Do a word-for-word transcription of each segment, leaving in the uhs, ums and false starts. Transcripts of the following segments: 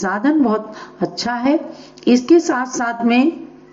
संसाधन बहुत अच्छा है। इसके साथ साथ में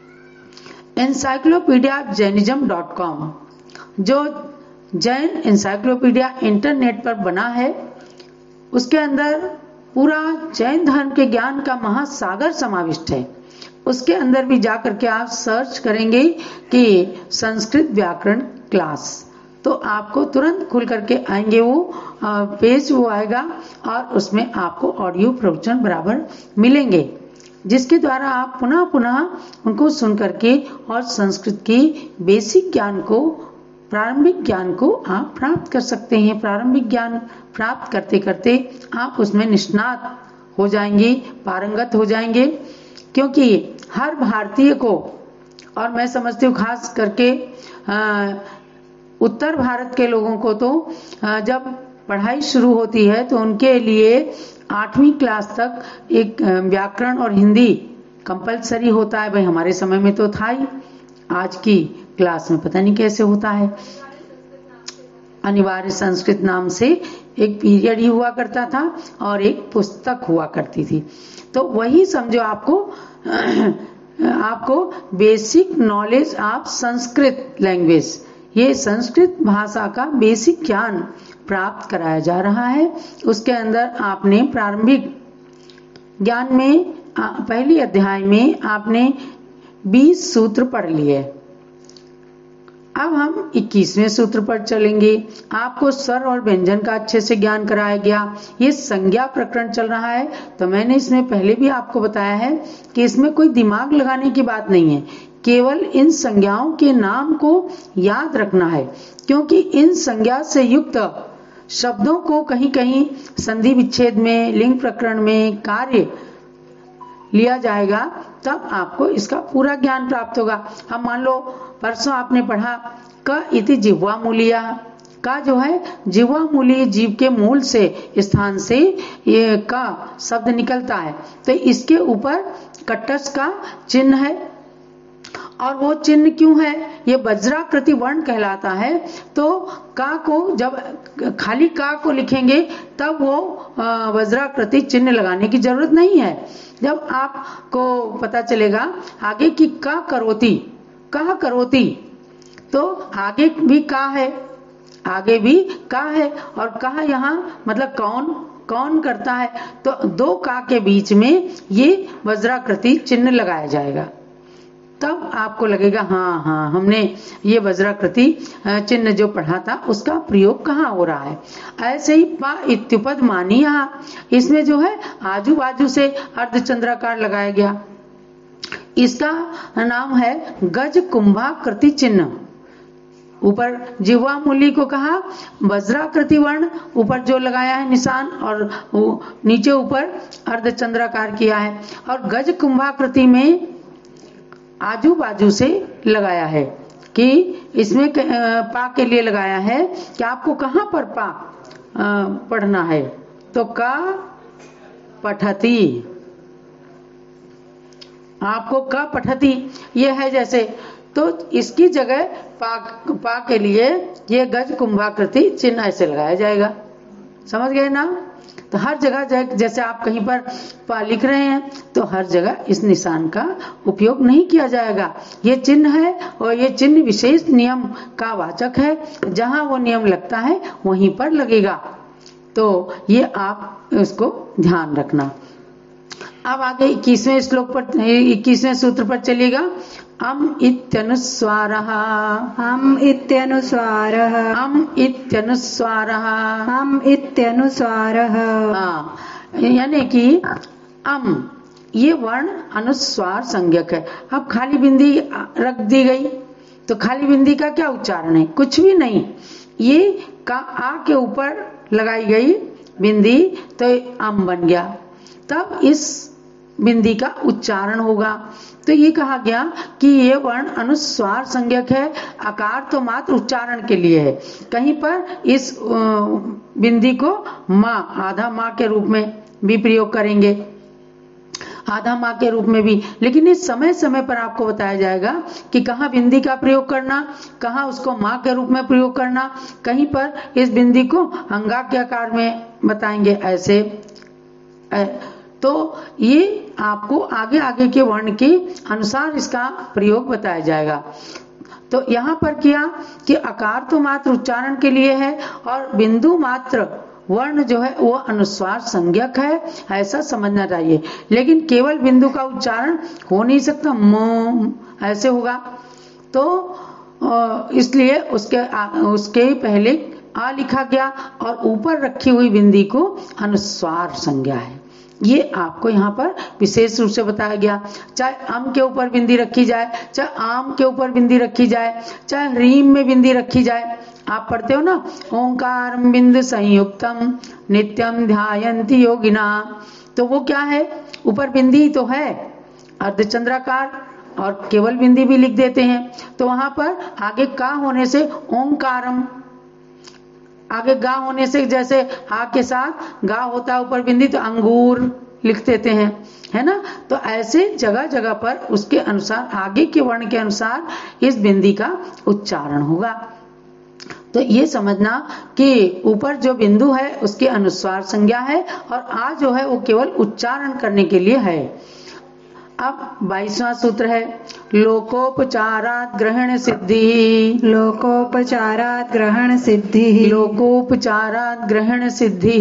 एनसाइक्लोपीडिया जैनिज्म डॉट कॉम, जो जैन एनसाइक्लोपीडिया इंटरनेट पर बना है, उसके अंदर पूरा जैन धर्म के ज्ञान का महासागर समाविष्ट है। उसके अंदर भी जाकर के आप सर्च करेंगे कि संस्कृत व्याकरण क्लास, तो आपको तुरंत खुल करके आएंगे वो पेज, वो आएगा और उसमें आपको ऑडियो प्रवचन बराबर मिलेंगे, जिसके द्वारा आप पुनः पुनः उनको सुन करके और संस्कृत की बेसिक ज्ञान को, प्रारंभिक ज्ञान को आप प्राप्त कर सकते हैं। प्रारंभिक ज्ञान प्राप्त करते करते आप उसमें निष्णात हो जाएंगे, पारंगत हो जाएंगे, क्योंकि हर भारतीय को, और मैं समझती हूँ खास करके आ, उत्तर भारत के लोगों को तो आ, जब पढ़ाई शुरू होती है तो उनके लिए आठवीं क्लास तक एक व्याकरण और हिंदी कंपलसरी होता है। भाई हमारे समय में तो था ही, आज की क्लास में पता नहीं कैसे होता है। अनिवार्य संस्कृत नाम से एक पीरियड ही हुआ करता था और एक पुस्तक हुआ करती थी। तो वही समझो आपको आपको basic knowledge of Sanskrit language, ये संस्कृत भाषा का बेसिक ज्ञान प्राप्त कराया जा रहा है। उसके अंदर आपने प्रारंभिक ज्ञान में पहली अध्याय में आपने बीस सूत्र पढ़ लिए। अब हम इक्कीसवें सूत्र पर चलेंगे। आपको स्वर और व्यंजन का अच्छे से ज्ञान कराया गया। ये संज्ञा प्रकरण चल रहा है, तो मैंने इसमें पहले भी आपको बताया है कि इसमें कोई दिमाग लगाने की बात नहीं है, केवल इन संज्ञाओं के नाम को याद रखना है, क्योंकि इन संज्ञा से युक्त शब्दों को कहीं कहीं संधि विच्छेद में, लिंग प्रकरण में कार्य लिया जाएगा, तब आपको इसका पूरा ज्ञान प्राप्त होगा। अब मान लो परसों आपने पढ़ा क इति जिह्वा मूलिया, का जो है जिह्वा मूली, जीव के मूल से स्थान से ये का शब्द निकलता है, तो इसके ऊपर कटस का चिन्ह है। और वो चिन्ह क्यों है? ये वज्राकृति वर्ण कहलाता है। तो का को जब खाली का को लिखेंगे तब वो वज्राकृति चिन्ह लगाने की जरूरत नहीं है। जब आपको पता चलेगा आगे की का करोती, कह करोती, तो आगे भी का है, आगे भी का है, और कहा यहाँ मतलब कौन कौन करता है, तो दो का के बीच में ये वज्राकृति चिन्ह लगाया जाएगा। तब आपको लगेगा हाँ हाँ हमने ये वज्राकृति चिन्ह जो पढ़ा था उसका प्रयोग कहाँ हो रहा है। ऐसे ही पा इत्युपद मानी, यहाँ इसमें जो है आजू बाजू से अर्धचंद्राकार लगाया गया। इसका नाम है गज कुंभाकृति चिन्ह। ऊपर जिह्वा मूली को कहा वज्राकृति वर्ण, ऊपर जो लगाया है निशान, और नीचे ऊपर अर्धचंद्राकार किया है, और गज कुंभाकृति में आजू बाजू से लगाया है कि इसमें पा के लिए लगाया है कि आपको कहाँ पर पा पढ़ना है, तो का पठती, आपको का पठती ये है जैसे, तो इसकी जगह पा पा के लिए ये गज कुंभाकृति चिन्ह ऐसे लगाया जाएगा। समझ गए ना? तो हर जगह जैसे आप कहीं पर पा लिख रहे हैं तो हर जगह इस निशान का उपयोग नहीं किया जाएगा। ये चिन्ह है और ये चिन्ह विशेष नियम का वाचक है, जहां वो नियम लगता है वहीं पर लगेगा। तो ये आप इसको ध्यान रखना। अब आगे इक्कीसवें श्लोक पर, इक्कीसवें सूत्र पर चलिएगा। अम इत्यनुस्वारः, हम इत्यनुस्वारः, अम इत्यनुस्वारः, हम इत्यनुस्वारः। हाँ, यानी कि अम ये वर्ण अनुस्वार संज्ञक है। अब खाली बिंदी रख दी गई तो खाली बिंदी का क्या उच्चारण है? कुछ भी नहीं। ये का आ के ऊपर लगाई गई बिंदी तो अम बन गया, तब इस बिंदी का उच्चारण होगा। तो ये कहा गया कि ये वर्ण अनुस्वार संज्ञक है, आकार तो मात्र उच्चारण के लिए है। कहीं पर इस बिंदी को माँ, आधा माँ के रूप में भी प्रयोग करेंगे, आधा माँ के रूप में भी, लेकिन इस समय समय पर आपको बताया जाएगा कि कहाँ बिंदी का प्रयोग करना, कहाँ उसको माँ के रूप में प्रयोग करना। कहीं पर इस बिंदी को अंगा के आकार में बताएंगे ऐसे, तो ये आपको आगे आगे के वर्ण के अनुसार इसका प्रयोग बताया जाएगा। तो यहाँ पर किया कि आकार तो मात्र उच्चारण के लिए है और बिंदु मात्र वर्ण जो है वो अनुस्वार संज्ञक है, ऐसा समझना चाहिए। लेकिन केवल बिंदु का उच्चारण हो नहीं सकता, म ऐसे होगा। तो इसलिए उसके उसके पहले आ लिखा गया और ऊपर रखी हुई बिंदी को अनुस्वार संज्ञा है। ये आपको यहाँ पर विशेष रूप से बताया गया। चाहे अम के ऊपर बिंदी रखी जाए, चाहे आम के ऊपर बिंदी रखी जाए, चाहे ह्रीम में बिंदी रखी जाए। आप पढ़ते हो ना, ओंकार बिंदु संयुक्तम नित्यम ध्यायन्ति योगिना, तो वो क्या है, ऊपर बिंदी तो है अर्धचंद्राकार और केवल बिंदी भी लिख देते हैं। तो वहां पर आगे का होने से ओंकारम, आगे गा होने से जैसे हा के साथ गा होता है ऊपर बिंदी, तो अंगूर लिख देते हैं, है ना। तो ऐसे जगह जगह पर उसके अनुसार आगे के वर्ण के अनुसार इस बिंदी का उच्चारण होगा। तो ये समझना कि ऊपर जो बिंदु है उसके अनुस्वार संज्ञा है और आ जो है वो केवल उच्चारण करने के लिए है। अब बाईसवां सूत्र है, लोकोपचारात ग्रहण सिद्धि। लोकोपचारात ग्रहण सिद्धि। लोकोपचारात ग्रहण सिद्धि।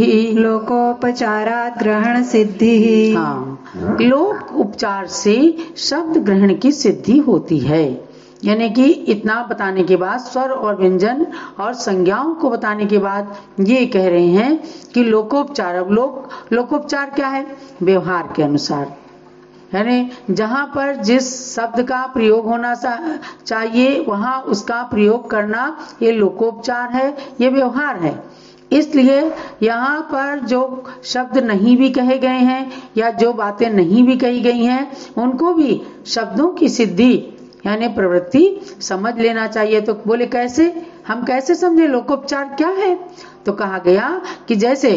लोकोपचारात ग्रहण सिद्धि। हाँ, लोक उपचार से शब्द ग्रहण की सिद्धि होती है। यानी कि इतना बताने के बाद, स्वर और व्यंजन और संज्ञाओं को बताने के बाद ये कह रहे हैं कि लोकोपचार। अब लोक लोकोपचार क्या है, व्यवहार के अनुसार, यानी जहां पर जिस शब्द का प्रयोग होना चाहिए वहां उसका प्रयोग करना, ये लोकोपचार है, ये व्यवहार है। इसलिए यहाँ पर जो शब्द नहीं भी कहे गए हैं या जो बातें नहीं भी कही गई हैं उनको भी शब्दों की सिद्धि यानी प्रवृत्ति समझ लेना चाहिए। तो बोले कैसे, हम कैसे समझे लोकोपचार क्या है? तो कहा गया कि जैसे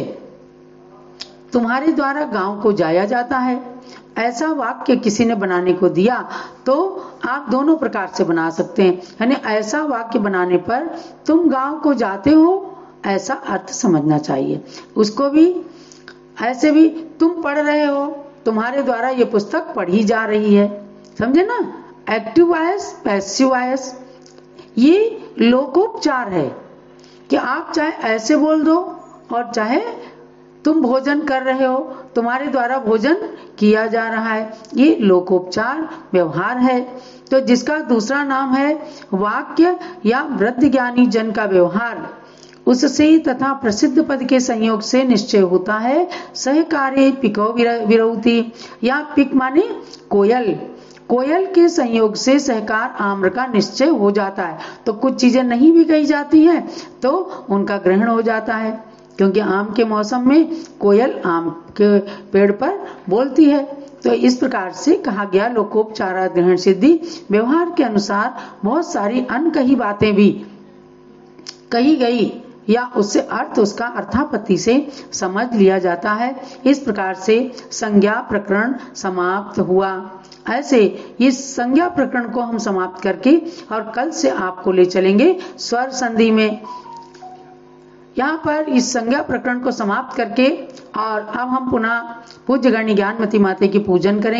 तुम्हारे द्वारा गांव को जाया जाता है, ऐसा वाक्य किसी ने बनाने को दिया तो आप दोनों प्रकार से बना सकते हैं। यानी ऐसा वाक्य बनाने पर तुम गांव को जाते हो ऐसा अर्थ समझना चाहिए। उसको भी ऐसे भी तुम पढ़ रहे हो, तुम्हारे द्वारा ये पुस्तक पढ़ी जा रही है, समझे ना। एक्टिव वॉइस, पैसिव वॉइस, ये लोकोपचार है कि आप चाहे ऐसे बोल दो और चाहे तुम भोजन कर रहे हो, तुम्हारे द्वारा भोजन किया जा रहा है, ये लोकोपचार व्यवहार है। तो जिसका दूसरा नाम है वाक्य या वृद्ध ज्ञानी जन का व्यवहार, उससे तथा प्रसिद्ध पद के संयोग से निश्चय होता है। सहकार्य पिको विरौती, या पिक माने कोयल, कोयल के संयोग से सहकार आम्र का निश्चय हो जाता है। तो कुछ चीजें नहीं भी कही जाती हैं तो उनका ग्रहण हो जाता है, क्योंकि आम के मौसम में कोयल आम के पेड़ पर बोलती है। तो इस प्रकार से कहा गया लोकोपचार ग्रहण सिद्धि। व्यवहार के अनुसार बहुत सारी अनकही बातें भी कही गई या उससे अर्थ उसका अर्थापत्ति से समझ लिया जाता है। इस प्रकार से संज्ञा प्रकरण समाप्त हुआ। ऐसे इस संज्ञा प्रकरण को हम समाप्त करके और कल से आपको ले चलेंगे स्वर संधि में। यहाँ पर इस संज्ञा प्रकरण को समाप्त करके और अब हम पुनः पूज्य गण्य ज्ञानमती माता की पूजन करेंगे।